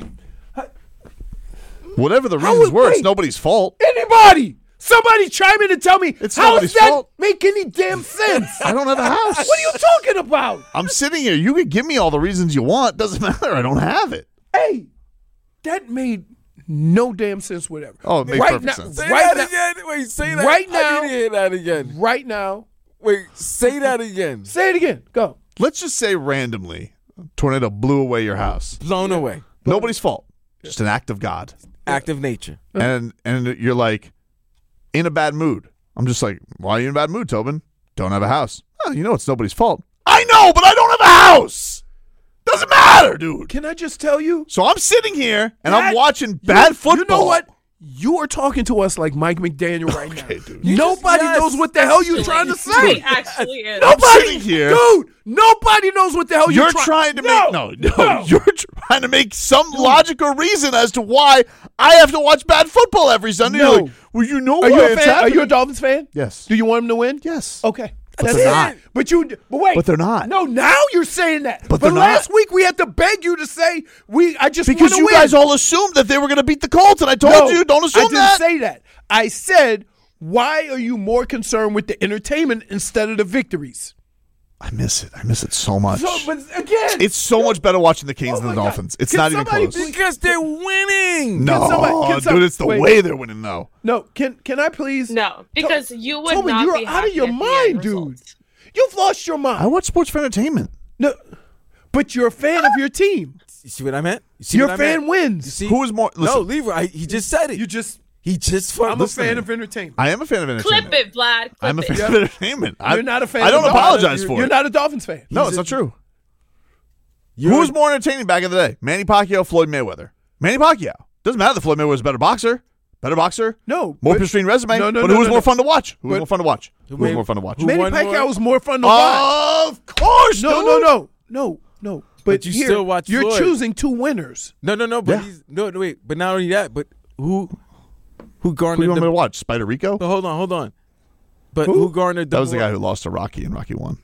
[SPEAKER 2] Whatever the
[SPEAKER 3] How
[SPEAKER 2] reasons
[SPEAKER 3] is-
[SPEAKER 2] were, it's
[SPEAKER 3] wait.
[SPEAKER 2] nobody's fault.
[SPEAKER 3] Anybody, somebody chime in and tell me
[SPEAKER 2] It's
[SPEAKER 3] how
[SPEAKER 2] nobody's
[SPEAKER 3] does that
[SPEAKER 2] fault.
[SPEAKER 3] make any damn sense?
[SPEAKER 2] I don't have a house.
[SPEAKER 3] What are you talking about?
[SPEAKER 2] I'm sitting here. You could give me all the reasons you want. Doesn't matter. I don't have it.
[SPEAKER 3] Hey, that made no damn sense. Whatever.
[SPEAKER 2] Oh, it makes
[SPEAKER 3] right
[SPEAKER 2] perfect
[SPEAKER 3] now,
[SPEAKER 2] sense.
[SPEAKER 4] say
[SPEAKER 3] right
[SPEAKER 4] that
[SPEAKER 3] now,
[SPEAKER 4] again. Wait, say that.
[SPEAKER 3] right
[SPEAKER 4] I
[SPEAKER 3] now-
[SPEAKER 4] need to hear that again.
[SPEAKER 3] right now.
[SPEAKER 4] Wait, say that again.
[SPEAKER 3] Say it again. Go.
[SPEAKER 2] Let's just say randomly, a tornado blew away your house.
[SPEAKER 4] Blown away.
[SPEAKER 2] Nobody's fault. Just an act of God.
[SPEAKER 4] Act of nature.
[SPEAKER 2] And and you're like in a bad mood. I'm just like, why are you in a bad mood, Tobin? Don't have a house. Oh, you know it's nobody's fault. I know, but I don't have a house. Doesn't matter, dude.
[SPEAKER 3] Can I just tell you?
[SPEAKER 2] So I'm sitting here and
[SPEAKER 3] That-
[SPEAKER 2] I'm watching bad
[SPEAKER 3] you,
[SPEAKER 2] football.
[SPEAKER 3] You know what? You are talking to us like Mike McDaniel right
[SPEAKER 2] Okay,
[SPEAKER 3] now.
[SPEAKER 2] dude.
[SPEAKER 3] Nobody
[SPEAKER 4] Yes.
[SPEAKER 3] knows what the hell you're trying to say.
[SPEAKER 5] He actually is.
[SPEAKER 2] I'm
[SPEAKER 3] Nobody,
[SPEAKER 2] sitting here.
[SPEAKER 3] dude. Nobody knows what the hell you're,
[SPEAKER 2] You're
[SPEAKER 3] try-
[SPEAKER 2] trying to
[SPEAKER 3] No,
[SPEAKER 2] make no, no,
[SPEAKER 3] no.
[SPEAKER 2] You're trying to make some logical reason as to why I have to watch bad football every Sunday.
[SPEAKER 3] No.
[SPEAKER 2] You're like, well, you know
[SPEAKER 3] Are
[SPEAKER 2] why
[SPEAKER 3] you a
[SPEAKER 2] it's
[SPEAKER 3] fan? Are
[SPEAKER 2] happening.
[SPEAKER 3] you a Dolphins fan?
[SPEAKER 2] Yes.
[SPEAKER 3] Do you want them to win?
[SPEAKER 2] Yes.
[SPEAKER 3] Okay.
[SPEAKER 2] But
[SPEAKER 3] That's
[SPEAKER 2] they're
[SPEAKER 3] it.
[SPEAKER 2] not.
[SPEAKER 3] But you. But wait.
[SPEAKER 2] But they're not.
[SPEAKER 3] No. Now you're saying that.
[SPEAKER 2] But they're
[SPEAKER 3] last
[SPEAKER 2] not.
[SPEAKER 3] week we had to beg you to say we. I just
[SPEAKER 2] Because
[SPEAKER 3] wanna
[SPEAKER 2] you
[SPEAKER 3] win.
[SPEAKER 2] guys all assumed that they were going to beat the Colts, and I told
[SPEAKER 3] No,
[SPEAKER 2] you don't assume
[SPEAKER 3] I didn't
[SPEAKER 2] that.
[SPEAKER 3] say that. I said, why are you more concerned with the entertainment instead of the victories?
[SPEAKER 2] I miss it. I miss it so much.
[SPEAKER 3] So, but again,
[SPEAKER 2] It's so much better watching the Kings
[SPEAKER 3] Oh
[SPEAKER 2] than the
[SPEAKER 3] my God.
[SPEAKER 2] Dolphins. It's
[SPEAKER 3] Can
[SPEAKER 2] not even
[SPEAKER 3] somebody
[SPEAKER 2] close.
[SPEAKER 3] please-
[SPEAKER 4] Because they're winning.
[SPEAKER 2] No,
[SPEAKER 3] somebody- can
[SPEAKER 2] dude,
[SPEAKER 3] some-
[SPEAKER 2] it's the
[SPEAKER 3] wait.
[SPEAKER 2] way they're winning, though.
[SPEAKER 3] no. Can can I please?
[SPEAKER 5] No, because you would
[SPEAKER 3] Tobin,
[SPEAKER 5] not
[SPEAKER 3] you're
[SPEAKER 5] be
[SPEAKER 3] out of
[SPEAKER 5] happy
[SPEAKER 3] your
[SPEAKER 5] at the
[SPEAKER 3] mind,
[SPEAKER 5] end
[SPEAKER 3] dude.
[SPEAKER 5] result.
[SPEAKER 3] You've lost your
[SPEAKER 2] I
[SPEAKER 3] mind.
[SPEAKER 2] watch sports for entertainment.
[SPEAKER 3] No, but you're a fan of your team.
[SPEAKER 4] You see what I meant? You see
[SPEAKER 3] Your
[SPEAKER 4] what I
[SPEAKER 3] fan
[SPEAKER 4] meant?
[SPEAKER 3] wins.
[SPEAKER 4] You see?
[SPEAKER 2] Who is more?
[SPEAKER 4] no,
[SPEAKER 2] Listen,
[SPEAKER 4] Leroy. I, he just said it.
[SPEAKER 3] You just.
[SPEAKER 4] he just fucking.
[SPEAKER 3] I'm a
[SPEAKER 2] listen to
[SPEAKER 3] fan
[SPEAKER 2] me.
[SPEAKER 3] of entertainment.
[SPEAKER 2] I am a fan of entertainment.
[SPEAKER 5] Clip it, Vlad. Clip
[SPEAKER 2] I'm a
[SPEAKER 5] it.
[SPEAKER 2] fan
[SPEAKER 3] Yeah.
[SPEAKER 2] of entertainment. I,
[SPEAKER 3] You're not a fan.
[SPEAKER 2] I don't
[SPEAKER 3] of Dolphins.
[SPEAKER 2] apologize
[SPEAKER 3] You're-
[SPEAKER 2] for
[SPEAKER 3] You're
[SPEAKER 2] it.
[SPEAKER 3] not a Dolphins fan.
[SPEAKER 2] No, it's not true.
[SPEAKER 4] You're-
[SPEAKER 2] Who was more entertaining back in the day? Manny Pacquiao, Floyd Mayweather. Manny Pacquiao. Doesn't matter that Floyd Mayweather was a better boxer. Better boxer.
[SPEAKER 3] No,
[SPEAKER 2] More
[SPEAKER 3] but-
[SPEAKER 2] pristine resume.
[SPEAKER 3] No, no,
[SPEAKER 2] but
[SPEAKER 3] no,
[SPEAKER 2] who was
[SPEAKER 3] no,
[SPEAKER 2] more
[SPEAKER 3] no.
[SPEAKER 2] fun to watch? Who was
[SPEAKER 3] But-
[SPEAKER 2] more fun to watch? Who was
[SPEAKER 4] made-
[SPEAKER 2] more fun to watch?
[SPEAKER 4] who
[SPEAKER 3] Manny
[SPEAKER 4] won
[SPEAKER 3] Pacquiao
[SPEAKER 4] more?
[SPEAKER 3] was more fun to watch.
[SPEAKER 2] Of course,
[SPEAKER 3] No,
[SPEAKER 2] dude.
[SPEAKER 3] no, no, no, no. But,
[SPEAKER 4] But you
[SPEAKER 3] here,
[SPEAKER 4] still watch
[SPEAKER 3] You're
[SPEAKER 4] Floyd.
[SPEAKER 3] choosing two winners.
[SPEAKER 4] No, no, no. But
[SPEAKER 2] Yeah.
[SPEAKER 4] he's no, no, wait. But not only that, but who, who
[SPEAKER 2] Who do
[SPEAKER 4] garnered
[SPEAKER 2] you want
[SPEAKER 4] the?
[SPEAKER 2] me to watch? Spider Rico?
[SPEAKER 4] But hold on, hold on. But
[SPEAKER 3] Who?
[SPEAKER 4] who, garnered the?
[SPEAKER 2] That was the
[SPEAKER 4] more-
[SPEAKER 2] guy who lost to Rocky and Rocky won.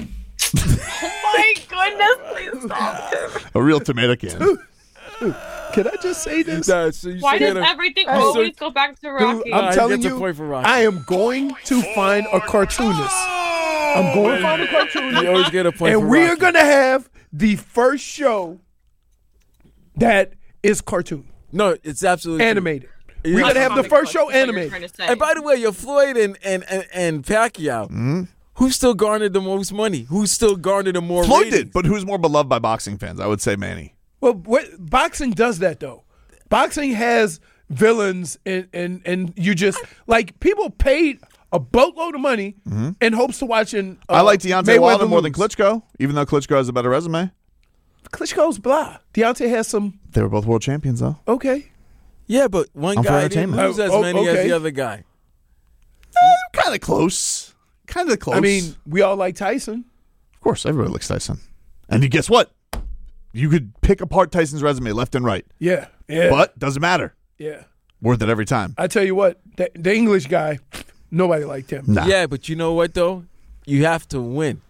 [SPEAKER 5] My goodness, please stop.
[SPEAKER 2] A real tomato can.
[SPEAKER 3] Can I just say this?
[SPEAKER 4] Nah, so you
[SPEAKER 5] Why
[SPEAKER 4] should
[SPEAKER 5] does
[SPEAKER 4] get a-
[SPEAKER 5] everything
[SPEAKER 3] Hey,
[SPEAKER 5] always go back to
[SPEAKER 3] Dude,
[SPEAKER 5] Rocky?
[SPEAKER 3] I'm
[SPEAKER 4] Uh, he
[SPEAKER 3] telling
[SPEAKER 4] gets a
[SPEAKER 3] you,
[SPEAKER 4] point for Rocky.
[SPEAKER 3] I am going to find a cartoonist. I'm going to find a
[SPEAKER 4] You
[SPEAKER 3] cartoonist.
[SPEAKER 4] always get a point.
[SPEAKER 3] And
[SPEAKER 4] for
[SPEAKER 3] we
[SPEAKER 4] Rocky.
[SPEAKER 3] are going to have the first show that is cartoon,
[SPEAKER 4] No, it's absolutely true.
[SPEAKER 3] animated.
[SPEAKER 4] Yeah.
[SPEAKER 3] We're gonna have the
[SPEAKER 5] Comic
[SPEAKER 3] first
[SPEAKER 5] book
[SPEAKER 3] show
[SPEAKER 5] is what you're
[SPEAKER 3] animated.
[SPEAKER 5] trying to say.
[SPEAKER 4] And by the way, your Floyd and and and, and Pacquiao,
[SPEAKER 2] Mm-hmm.
[SPEAKER 4] who still garnered the most money? Who still garnered the more
[SPEAKER 2] Floyd
[SPEAKER 4] ratings?
[SPEAKER 2] did, but who's more beloved by boxing fans? I would say Manny.
[SPEAKER 3] Well, what, boxing does that though. Boxing has villains, and and and you just like people paid a boatload of money in hopes to watching. Uh,
[SPEAKER 2] I like Deontay
[SPEAKER 3] Mayweather
[SPEAKER 2] Wilder more than
[SPEAKER 3] lose.
[SPEAKER 2] Klitschko, even though Klitschko has a better resume.
[SPEAKER 3] Klitschko's blah. Deontay has some.
[SPEAKER 2] They were both world champions, though.
[SPEAKER 3] Okay.
[SPEAKER 4] Yeah, but one
[SPEAKER 2] I'm for
[SPEAKER 4] guy didn't
[SPEAKER 2] entertainment.
[SPEAKER 4] lose as
[SPEAKER 3] Oh, oh,
[SPEAKER 4] many as
[SPEAKER 3] okay.
[SPEAKER 4] the other guy.
[SPEAKER 2] Kind of close. Kind of close.
[SPEAKER 3] I mean, we all like Tyson.
[SPEAKER 2] of course, everybody likes Tyson. And you guess what? You could pick apart Tyson's resume left and right,
[SPEAKER 3] Yeah. Yeah.
[SPEAKER 2] but doesn't matter.
[SPEAKER 3] yeah.
[SPEAKER 2] Worth it every time.
[SPEAKER 3] I tell you what, the, the English guy, nobody liked him.
[SPEAKER 2] Nah.
[SPEAKER 4] Yeah, but you know what though? You have to win.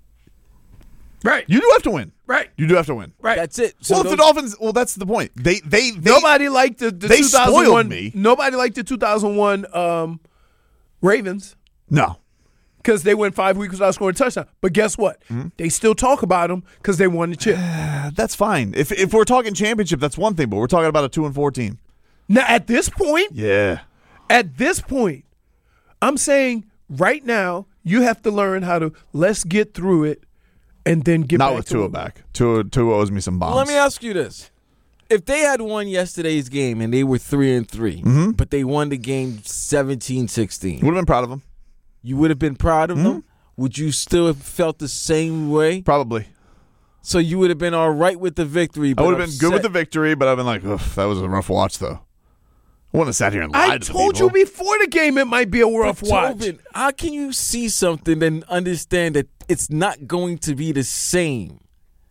[SPEAKER 3] Right.
[SPEAKER 2] You do have to win.
[SPEAKER 3] Right.
[SPEAKER 2] You do have to win.
[SPEAKER 3] Right.
[SPEAKER 4] That's it. So
[SPEAKER 2] well, if the
[SPEAKER 4] those-
[SPEAKER 2] Dolphins, well, that's the point. They, they, they
[SPEAKER 3] Nobody liked the, the
[SPEAKER 2] they
[SPEAKER 3] two thousand one.
[SPEAKER 2] spoiled me.
[SPEAKER 3] Nobody liked the two thousand one um, Ravens
[SPEAKER 2] no.
[SPEAKER 3] because they went five weeks without scoring a touchdown. But guess what?
[SPEAKER 2] Mm-hmm.
[SPEAKER 3] They still talk about them because they won the chip.
[SPEAKER 2] That's fine. If if we're talking championship, that's one thing. But we're talking about a two and four team.
[SPEAKER 3] Now, at this point,
[SPEAKER 2] Yeah.
[SPEAKER 3] at this point, I'm saying right now you have to learn how to let's get through it and then get
[SPEAKER 2] Not
[SPEAKER 3] back
[SPEAKER 2] with
[SPEAKER 3] to
[SPEAKER 2] Tua
[SPEAKER 3] it.
[SPEAKER 2] back. Tua, Tua owes me some bombs.
[SPEAKER 4] Let me ask you this: if they had won yesterday's game and they were three and 3
[SPEAKER 2] Mm-hmm.
[SPEAKER 4] but they won the game seventeen sixteen,
[SPEAKER 2] Would have been proud of him.
[SPEAKER 4] you would have been proud of
[SPEAKER 2] Mm-hmm.
[SPEAKER 4] them? Would you still have felt the same way?
[SPEAKER 2] Probably.
[SPEAKER 4] So you would have been all right with the victory.
[SPEAKER 2] I
[SPEAKER 4] But
[SPEAKER 2] would have been good with the
[SPEAKER 4] upset-
[SPEAKER 2] victory, but I've been like, ugh, that was a rough watch, though. I wouldn't have sat here and lied
[SPEAKER 3] I
[SPEAKER 2] to
[SPEAKER 3] told
[SPEAKER 2] people.
[SPEAKER 3] you before the game it might be a rough
[SPEAKER 4] But
[SPEAKER 3] watch.
[SPEAKER 4] Tobin, how can you see something and understand that it's not going to be the same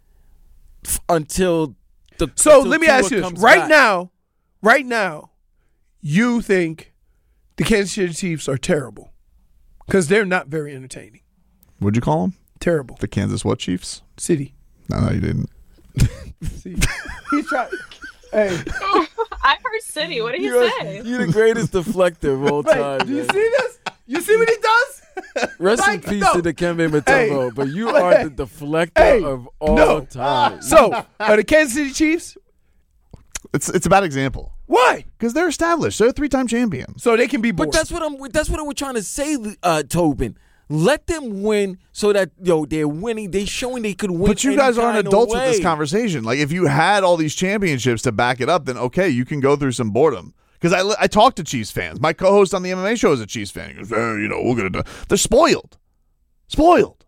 [SPEAKER 4] f- until the
[SPEAKER 3] So
[SPEAKER 4] until
[SPEAKER 3] let me
[SPEAKER 4] Tua
[SPEAKER 3] ask you this.
[SPEAKER 4] comes
[SPEAKER 3] Right
[SPEAKER 4] back?
[SPEAKER 3] now, right now, you think the Kansas City Chiefs are terrible because they're not very entertaining.
[SPEAKER 2] What'd you call them?
[SPEAKER 3] Terrible.
[SPEAKER 2] The Kansas what Chiefs?
[SPEAKER 3] City.
[SPEAKER 2] No, no, you didn't.
[SPEAKER 3] See, he's trying. Hey,
[SPEAKER 5] I heard City. What did he
[SPEAKER 4] You're,
[SPEAKER 5] say?
[SPEAKER 4] you're the greatest deflector of all
[SPEAKER 3] wait,
[SPEAKER 4] time.
[SPEAKER 3] do you
[SPEAKER 4] man.
[SPEAKER 3] see this? You see what he does?
[SPEAKER 4] Rest
[SPEAKER 3] Like,
[SPEAKER 4] in peace
[SPEAKER 3] no.
[SPEAKER 4] to the Kembe Mutombo,
[SPEAKER 3] Hey.
[SPEAKER 4] but you
[SPEAKER 3] Hey.
[SPEAKER 4] are the deflector
[SPEAKER 3] Hey.
[SPEAKER 4] of all
[SPEAKER 3] No.
[SPEAKER 4] time.
[SPEAKER 3] So, are the Kansas City Chiefs?
[SPEAKER 2] It's it's a bad example
[SPEAKER 3] Why?
[SPEAKER 2] because they're established. They're three time champions.
[SPEAKER 3] So they can be bored.
[SPEAKER 4] But that's what I'm. That's what we're trying to say, uh, Tobin. Let them win so that yo they're winning. They're showing they could win.
[SPEAKER 2] But you
[SPEAKER 4] any
[SPEAKER 2] guys aren't
[SPEAKER 4] kind of
[SPEAKER 2] adults with this
[SPEAKER 4] way.
[SPEAKER 2] conversation. Like, if you had all these championships to back it up, then okay, you can go through some boredom. Because I, li- I talk to Chiefs fans. My co-host on the M M A show is a Chiefs fan. He goes, eh, you know, we're gonna do. They're spoiled, spoiled.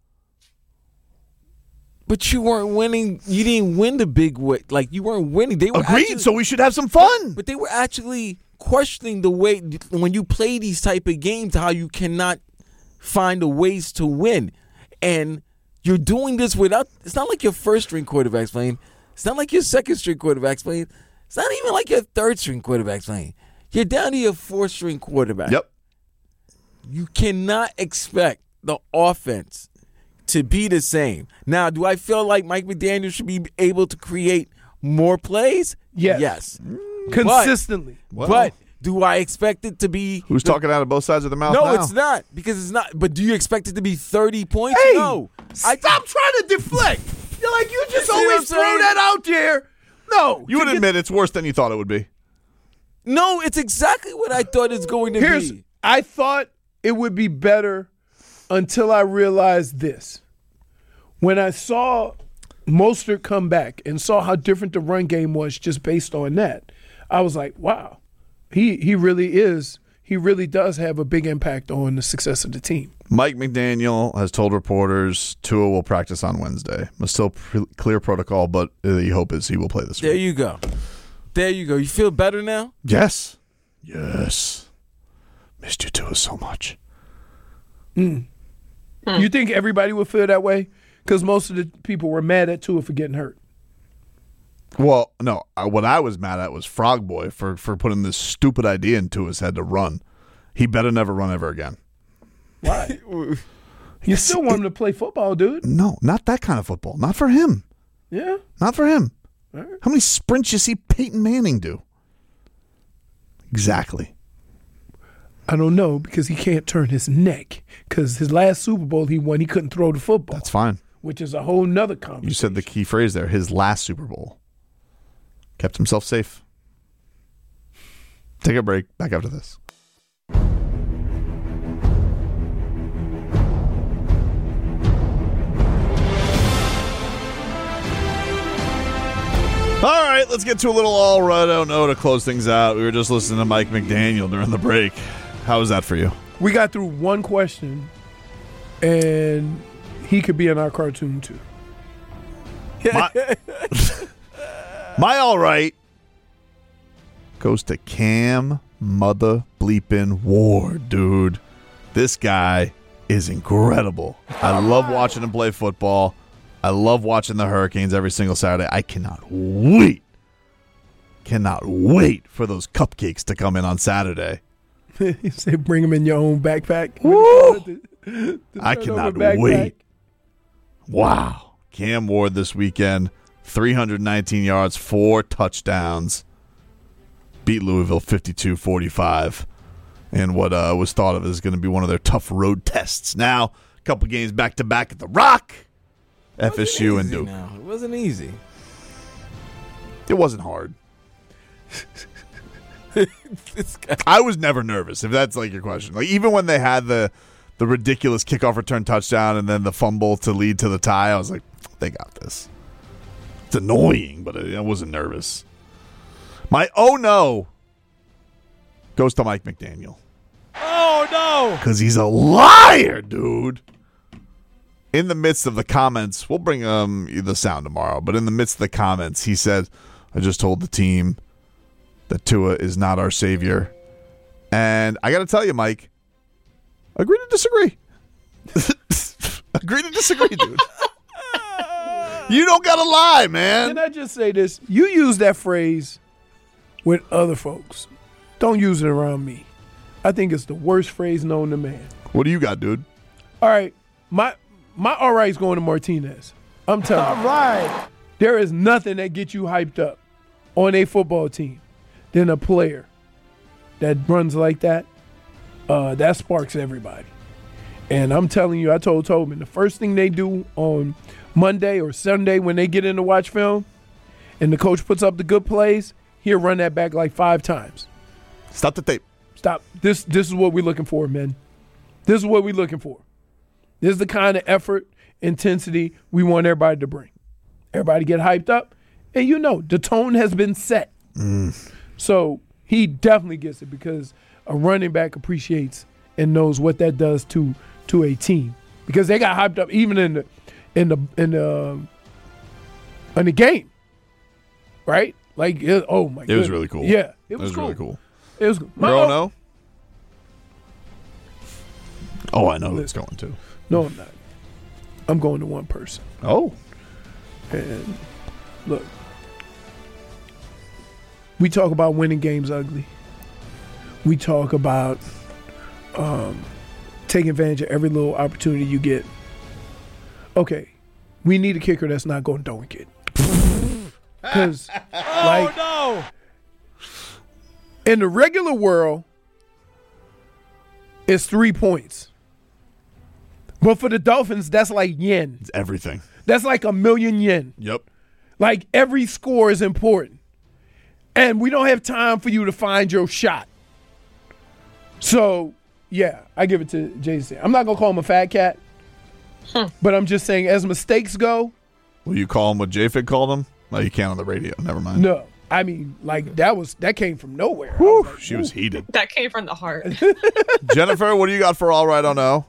[SPEAKER 4] But you weren't winning. You didn't win the big way. Like you weren't winning. They were
[SPEAKER 2] Agreed.
[SPEAKER 4] actually-
[SPEAKER 2] So we should have some fun.
[SPEAKER 4] But they were actually questioning the way when you play these type of games, how you cannot find the ways to win, and you're doing this without. It's not like your first string quarterback's playing. It's not like your second string quarterback's playing. It's not even like your third string quarterback's playing. You're down to your fourth string quarterback.
[SPEAKER 2] Yep.
[SPEAKER 4] You cannot expect the offense to be the same. Now, do I feel like Mike McDaniel should be able to create more plays?
[SPEAKER 3] Yes.
[SPEAKER 4] Yes.
[SPEAKER 3] consistently.
[SPEAKER 2] Well,
[SPEAKER 4] But do I expect it to be
[SPEAKER 2] who's
[SPEAKER 4] the-
[SPEAKER 2] talking out of both sides of the mouth
[SPEAKER 4] No,
[SPEAKER 2] now?
[SPEAKER 4] it's not because it's not. But do you expect it to be thirty points?
[SPEAKER 3] Hey,
[SPEAKER 4] no. I
[SPEAKER 3] stop trying to deflect. You're like you just
[SPEAKER 4] see what I'm
[SPEAKER 3] always throw
[SPEAKER 4] saying?
[SPEAKER 3] that out there. No,
[SPEAKER 2] You would
[SPEAKER 3] to get-
[SPEAKER 2] admit it's worse than you thought it would be.
[SPEAKER 4] No, it's exactly what I thought it's going to
[SPEAKER 3] Here's.
[SPEAKER 4] be.
[SPEAKER 3] I thought it would be better until I realized this. When I saw Mostert come back and saw how different the run game was just based on that, I was like, wow, he he really is. He really does have a big impact on the success of the team.
[SPEAKER 2] Mike McDaniel has told reporters Tua will practice on Wednesday. It's still pre- clear protocol, but the hope is he will play this
[SPEAKER 4] There
[SPEAKER 2] week.
[SPEAKER 4] you go. There you go. You feel better now?
[SPEAKER 2] Yes. Yes. Missed you Tua so much.
[SPEAKER 3] You think everybody would feel that way? Because most of the people were mad at Tua for getting hurt.
[SPEAKER 2] Well, no. I, what I was mad at was Frog Boy for, for putting this stupid idea into his head to run. He better never run ever again.
[SPEAKER 3] Why? You still want him to play football, dude.
[SPEAKER 2] No, not that kind of football. Not for him.
[SPEAKER 3] Yeah.
[SPEAKER 2] Not for him. How many sprints you see Peyton Manning do? Exactly.
[SPEAKER 3] I don't know because he can't turn his neck. Because his last Super Bowl he won, he couldn't throw the football.
[SPEAKER 2] That's fine.
[SPEAKER 3] Which is a whole nother conversation.
[SPEAKER 2] You said the key phrase there, his last Super Bowl. kept himself safe. Take a break. Back after this. All right, let's get to a little all right, I don't know, to close things out. We were just listening to Mike McDaniel during the break. How was that for you?
[SPEAKER 3] We got through one question, and he could be in our cartoon too.
[SPEAKER 2] My, my all right goes to Cam Mother Bleepin Ward, dude. This guy is incredible. I love watching him play football. I love watching the Hurricanes every single Saturday. I cannot wait, cannot wait for those cupcakes to come in on Saturday.
[SPEAKER 3] You say bring them in your own backpack.
[SPEAKER 2] Woo!
[SPEAKER 3] The- the
[SPEAKER 2] I
[SPEAKER 3] turnover
[SPEAKER 2] cannot
[SPEAKER 3] backpack.
[SPEAKER 2] wait. Wow. Cam Ward this weekend, three hundred nineteen yards, four touchdowns. Beat Louisville fifty-two forty-five. And what uh, was thought of as going to be one of their tough road tests. Now, a couple games back-to-back at the Rock. F S U and Duke.
[SPEAKER 4] Now. It wasn't easy.
[SPEAKER 2] It wasn't hard.
[SPEAKER 4] This guy.
[SPEAKER 2] I was never nervous, if that's like your question. Like even when they had the the ridiculous kickoff return touchdown and then the fumble to lead to the tie, I was like, they got this. It's annoying, but I wasn't nervous. My oh no goes to Mike McDaniel.
[SPEAKER 4] Oh, no.
[SPEAKER 2] Because he's a liar, dude. In the midst of the comments, we'll bring um the sound tomorrow, but in the midst of the comments, he said, I just told the team that Tua is not our savior. And I got to tell you, Mike, agree to disagree. Agree to disagree, dude. You don't got to lie, man.
[SPEAKER 3] Can I just say this? You use that phrase with other folks. Don't use it around me. I think it's the worst phrase known to man.
[SPEAKER 2] What do you got, dude?
[SPEAKER 3] All right. My my all right's going to Martinez. I'm telling you. All right. There is nothing that gets you hyped up on a football team than a player that runs like that. Uh, that sparks everybody. And I'm telling you, I told Tobin, the first thing they do on Monday or Sunday when they get in to watch film and the coach puts up the good plays, he'll run that back like five times.
[SPEAKER 2] Stop the tape.
[SPEAKER 3] Stop. This this is what we're looking for, man. This is what we're looking for. This is the kind of effort, intensity we want everybody to bring. Everybody get hyped up. And you know, the tone has been set.
[SPEAKER 2] Mm.
[SPEAKER 3] So he definitely gets it because a running back appreciates and knows what that does to to a team. Because they got hyped up even in the in the in the in the game. Right? Like it, oh my god.
[SPEAKER 2] It was really cool.
[SPEAKER 3] Yeah. It
[SPEAKER 2] It
[SPEAKER 3] was,
[SPEAKER 2] was
[SPEAKER 3] cool.
[SPEAKER 2] really cool.
[SPEAKER 3] It was cool.
[SPEAKER 2] Your oh no? Oh, I know who it's going to.
[SPEAKER 3] No, I'm not. I'm going to one person.
[SPEAKER 2] Oh.
[SPEAKER 3] And look, we talk about winning games ugly. We talk about um, taking advantage of every little opportunity you get. Okay, we need a kicker that's not going to dunk it. Because, like,
[SPEAKER 4] no.
[SPEAKER 3] in the regular world, it's three points. But for the Dolphins, that's like yen.
[SPEAKER 2] It's everything.
[SPEAKER 3] That's like a million yen.
[SPEAKER 2] Yep.
[SPEAKER 3] Like every score is important. And we don't have time for you to find your shot. So, yeah, I give it to Jason. I'm not going to call him a fat cat. Huh. But I'm just saying, as mistakes go.
[SPEAKER 2] Will you call him what J-Fig called him? No, you can't on the radio. Never mind.
[SPEAKER 3] No. I mean, like, that was that came from nowhere.
[SPEAKER 2] Whew,
[SPEAKER 3] was like,
[SPEAKER 2] she was heated.
[SPEAKER 5] That came from the heart.
[SPEAKER 2] Jennifer, what do you got for all right on no?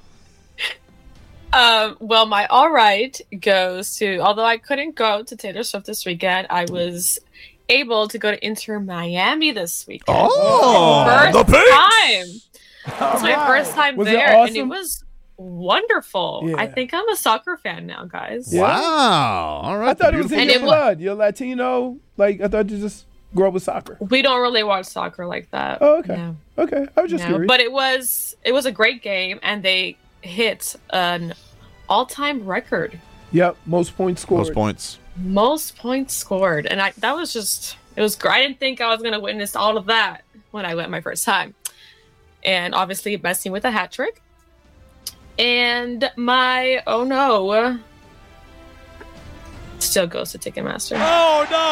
[SPEAKER 5] Um, well, my all right goes to, although I couldn't go to Taylor Swift this weekend, I was able to go to Inter Miami this weekend.
[SPEAKER 2] Oh,
[SPEAKER 5] first
[SPEAKER 2] the Pigs!
[SPEAKER 5] time. It's my first time
[SPEAKER 3] Was it
[SPEAKER 5] there, and
[SPEAKER 3] awesome?
[SPEAKER 5] it was wonderful.
[SPEAKER 3] Yeah.
[SPEAKER 5] I think I'm a soccer fan now, guys.
[SPEAKER 3] Yeah.
[SPEAKER 2] Wow. All right.
[SPEAKER 3] I thought it was in
[SPEAKER 5] And
[SPEAKER 3] your
[SPEAKER 5] it wa-
[SPEAKER 3] blood. You're Latino. Like, I thought you just grew up with soccer.
[SPEAKER 5] We don't really watch soccer like that.
[SPEAKER 3] Oh, okay.
[SPEAKER 5] No.
[SPEAKER 3] Okay. I was just
[SPEAKER 5] No,
[SPEAKER 3] curious.
[SPEAKER 5] but it was it was a great game, and they hit an all-time record,
[SPEAKER 3] Yep. Most points scored.
[SPEAKER 2] Most points.
[SPEAKER 5] most points scored, and I that was just it was great. I didn't think I was going to witness all of that when I went my first time, and obviously Messi with a hat trick. And my oh no still goes to Ticketmaster.
[SPEAKER 4] Oh, no.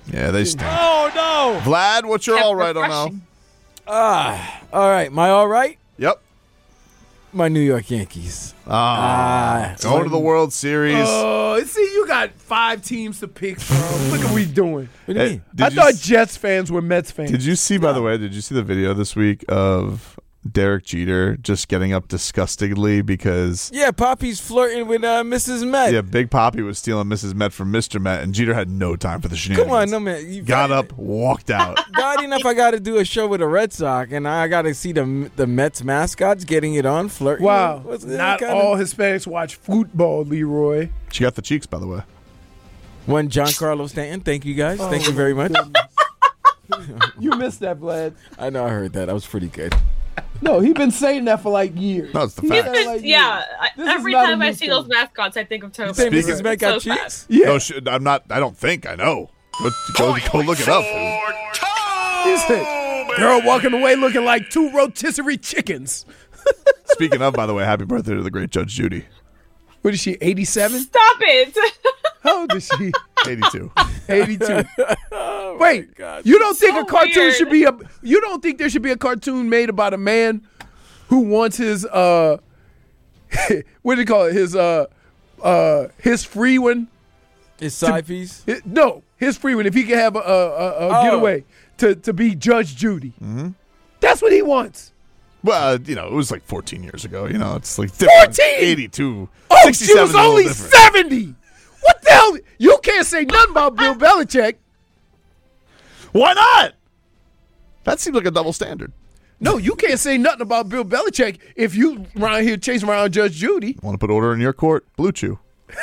[SPEAKER 2] Yeah, they stink.
[SPEAKER 4] Oh no!
[SPEAKER 2] Vlad, what's your
[SPEAKER 5] Kept
[SPEAKER 2] all right on now?
[SPEAKER 5] refreshing.
[SPEAKER 4] Ah, all right. My all right.
[SPEAKER 2] Yep.
[SPEAKER 4] My New York Yankees.
[SPEAKER 2] Ah,
[SPEAKER 4] Ah,
[SPEAKER 2] going to the World Series.
[SPEAKER 3] Oh, see, you got five teams to pick from. Look at what we doing.
[SPEAKER 4] What do you
[SPEAKER 2] Hey,
[SPEAKER 4] mean?
[SPEAKER 2] did
[SPEAKER 3] I
[SPEAKER 2] you
[SPEAKER 3] thought
[SPEAKER 2] s-
[SPEAKER 3] Jets fans were Mets fans.
[SPEAKER 2] Did you see, by the way, did you see the video this week of Derek Jeter just getting up disgustingly because
[SPEAKER 4] Yeah, Poppy's flirting with uh, Missus Met.
[SPEAKER 2] yeah, Big Poppy was stealing Missus Met from Mister Met, and Jeter had no time for the shenanigans.
[SPEAKER 4] Come on, no man. You
[SPEAKER 2] Got up, walked out.
[SPEAKER 4] Bad enough, I got to do a show with the Red Sox, and I got to see the the Mets mascots getting it on, flirting.
[SPEAKER 3] Wow.
[SPEAKER 4] What's-
[SPEAKER 3] Not
[SPEAKER 4] kinda-
[SPEAKER 3] all Hispanics watch football, Leroy.
[SPEAKER 2] She got the cheeks, by the way.
[SPEAKER 4] One John Carlos Stanton. Thank you guys. Thank
[SPEAKER 3] Oh,
[SPEAKER 4] you very much.
[SPEAKER 3] You missed that, Vlad.
[SPEAKER 4] I know I heard that. That was pretty good.
[SPEAKER 3] No, he been saying that for like years.
[SPEAKER 2] No, it's the
[SPEAKER 3] He
[SPEAKER 2] fact.
[SPEAKER 3] said it like
[SPEAKER 5] Yeah,
[SPEAKER 3] years.
[SPEAKER 5] I-
[SPEAKER 3] This is
[SPEAKER 5] every
[SPEAKER 3] not a
[SPEAKER 5] time I
[SPEAKER 3] new
[SPEAKER 5] see
[SPEAKER 3] thing.
[SPEAKER 5] those mascots, I think of Toby.
[SPEAKER 4] You think
[SPEAKER 2] Speaking-
[SPEAKER 4] Missus Met got
[SPEAKER 5] So sad.
[SPEAKER 4] cheeks?
[SPEAKER 3] Yeah.
[SPEAKER 2] No, sh- I'm not. I don't think I know. Go, go, go look it up.
[SPEAKER 3] He said, girl walking away looking like two rotisserie chickens.
[SPEAKER 2] Speaking of, by the way, happy birthday to the great Judge Judy.
[SPEAKER 3] What is she, eighty-seven?
[SPEAKER 5] Stop it!
[SPEAKER 3] How old is she?
[SPEAKER 2] eighty-two.
[SPEAKER 3] eighty-two. Wait, you don't think
[SPEAKER 5] So
[SPEAKER 3] a cartoon
[SPEAKER 5] weird.
[SPEAKER 3] should be a you don't think there should be a cartoon made about a man who wants his uh what do you call it? His uh uh his free one?
[SPEAKER 4] It's side piece.
[SPEAKER 3] Hi- No, his free one if he could have a, a, a, a
[SPEAKER 4] Oh.
[SPEAKER 3] getaway to, to be Judge Judy. Mm-hmm. That's what he wants.
[SPEAKER 2] Well, uh, you know, it was like fourteen years ago. You know, it's like different.
[SPEAKER 3] fourteen?
[SPEAKER 2] eighty-two.
[SPEAKER 3] Oh, she
[SPEAKER 2] sixty-seven
[SPEAKER 3] was
[SPEAKER 2] is a little
[SPEAKER 3] only
[SPEAKER 2] different.
[SPEAKER 3] seventy. What the hell? You can't say nothing about Bill Belichick.
[SPEAKER 2] Why not? That seems like a double standard.
[SPEAKER 3] No, you can't say nothing about Bill Belichick if you around here chasing around Judge Judy.
[SPEAKER 2] Want to put order in your court? Blue Chew.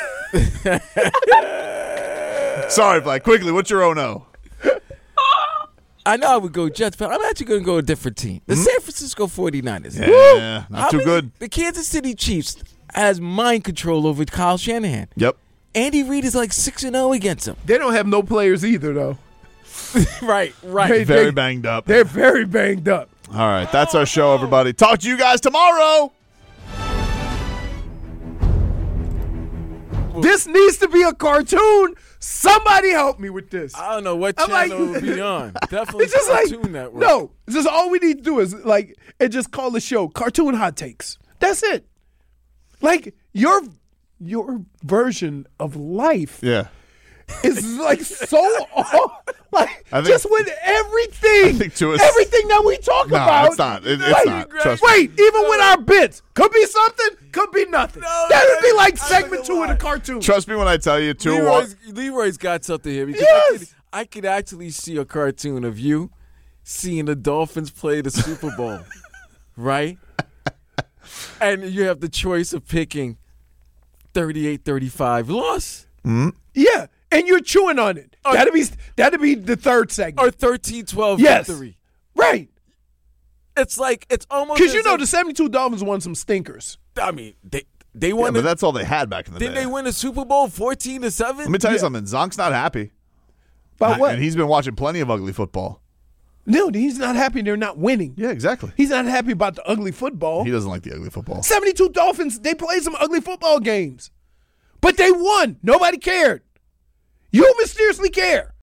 [SPEAKER 2] Sorry, Black. Quickly, what's your oh no?
[SPEAKER 4] I know I would go Jets, but I'm actually going to go a different team. The San Francisco forty-niners.
[SPEAKER 2] Hmm? Yeah, not
[SPEAKER 4] How
[SPEAKER 2] too
[SPEAKER 4] many-
[SPEAKER 2] good.
[SPEAKER 4] The Kansas City Chiefs has mind control over Kyle Shanahan.
[SPEAKER 2] Yep.
[SPEAKER 4] Andy Reid is like six and zero against him.
[SPEAKER 3] They don't have no players either, though.
[SPEAKER 4] Right, right.
[SPEAKER 3] They-
[SPEAKER 2] Very
[SPEAKER 3] they-
[SPEAKER 2] banged up.
[SPEAKER 3] They're very banged up.
[SPEAKER 2] All right, that's our show, everybody. Talk to you guys tomorrow.
[SPEAKER 3] This needs to be a cartoon. Somebody help me with this.
[SPEAKER 4] I don't know what
[SPEAKER 3] I'm
[SPEAKER 4] channel
[SPEAKER 3] like-
[SPEAKER 4] it would be on. Definitely
[SPEAKER 3] It's just like
[SPEAKER 4] Cartoon Network.
[SPEAKER 3] no. It's just all we need to do is like and just call the show Cartoon Hot Takes. That's it. Like your your version of life
[SPEAKER 2] Yeah.
[SPEAKER 3] is like so off. Like
[SPEAKER 2] I think-
[SPEAKER 3] just with everything,
[SPEAKER 2] think to us-
[SPEAKER 3] everything that we talk
[SPEAKER 2] No,
[SPEAKER 3] about.
[SPEAKER 2] it's not. It- it's
[SPEAKER 3] Like,
[SPEAKER 2] not. Trust me.
[SPEAKER 3] wait, even with our bits, could be something, could be nothing. that would be like segment two of the cartoon.
[SPEAKER 2] Trust me when I tell you, two
[SPEAKER 4] Leroy's, Leroy's got something here because I,
[SPEAKER 3] Yes.
[SPEAKER 4] could, I could actually see a cartoon of you seeing the Dolphins play the Super Bowl, right? And you have the choice of picking thirty-eight thirty-five loss
[SPEAKER 3] Yeah, and you're chewing on it.
[SPEAKER 4] Oh.
[SPEAKER 3] That'd be that'd be the third segment.
[SPEAKER 4] or thirteen twelve
[SPEAKER 3] Yes.
[SPEAKER 4] victory.
[SPEAKER 3] Right.
[SPEAKER 4] It's like it's almost
[SPEAKER 3] Because you
[SPEAKER 4] as
[SPEAKER 3] know
[SPEAKER 4] if-
[SPEAKER 3] the seventy-two Dolphins won some stinkers.
[SPEAKER 4] I mean, they they
[SPEAKER 2] Yeah,
[SPEAKER 4] won.
[SPEAKER 2] but
[SPEAKER 4] the,
[SPEAKER 2] that's all they had back in the
[SPEAKER 4] didn't
[SPEAKER 2] day.
[SPEAKER 4] they win the Super Bowl fourteen to seven?
[SPEAKER 2] Let me tell you
[SPEAKER 3] Yeah.
[SPEAKER 2] something. Zonk's not happy.
[SPEAKER 3] About what?
[SPEAKER 2] And he's been watching plenty of ugly football.
[SPEAKER 3] No, he's not happy they're not winning.
[SPEAKER 2] Yeah, exactly.
[SPEAKER 3] He's not happy about the ugly football.
[SPEAKER 2] He doesn't like the ugly football.
[SPEAKER 3] seventy-two Dolphins, they played some ugly football games. But they won. Nobody cared. You mysteriously care.